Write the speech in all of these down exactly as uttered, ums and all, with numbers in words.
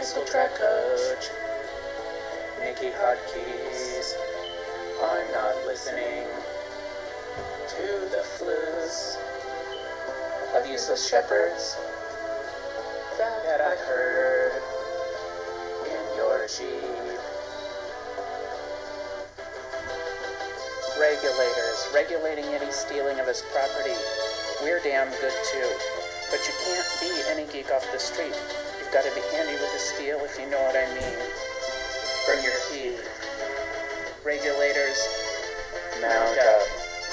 bicycle track coach. Mickey hotkeys are not listening to the flus of useless shepherds that I heard in your Jeep. Regulators, regulating any stealing of his property. We're damn good too. But you can't be any geek off the street. You've got to be handy with the steel, if you know what I mean. Bring your key. Regulators, mount up.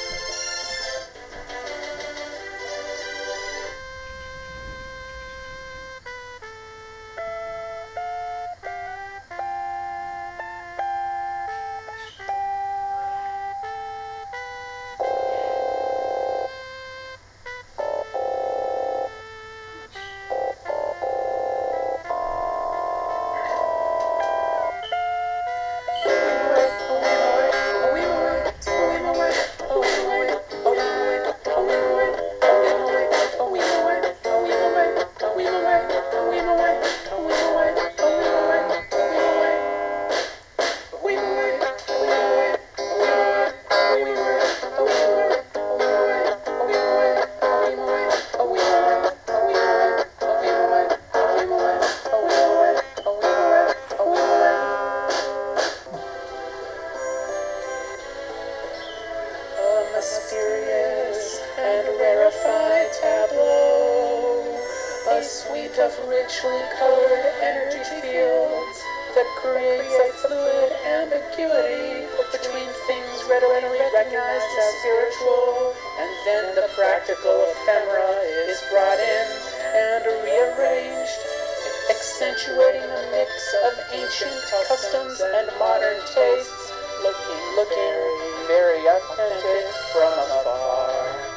Mysterious and rarefied tableau, a suite of richly colored energy fields that creates a fluid ambiguity between things readily recognized as spiritual, and then the practical ephemera is brought in and rearranged, accentuating a mix of ancient customs and modern tastes, looking, looking very authentic from afar.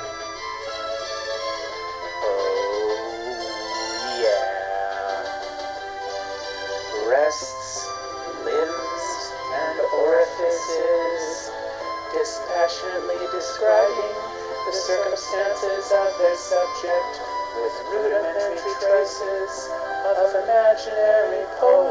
Oh, yeah. Breasts, limbs, and orifices, dispassionately describing the circumstances of their subject with rudimentary traces of imaginary poetry.